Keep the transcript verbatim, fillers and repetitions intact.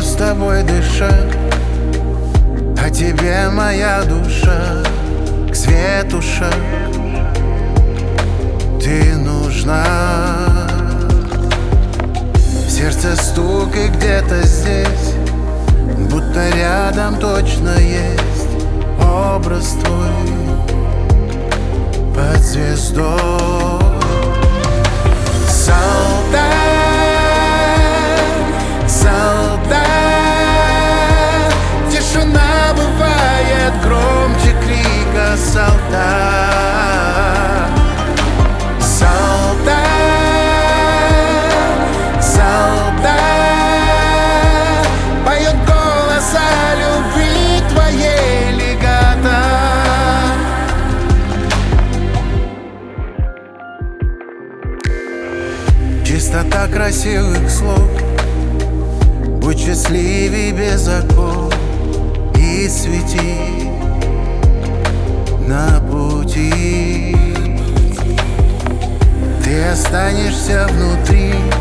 легко с тобой дышать, а тебе моя душа к свету шаг. Ты нужна. Сердце стук и где-то здесь, будто рядом точно есть образ твой под звездой. Солдат, солдат, тишина бывает громче крика солдат. Солдат, солдат, поет голос о любви твоей легато. Чистота красивых слов, будь счастливей без оков и свети на пути. Ты останешься внутри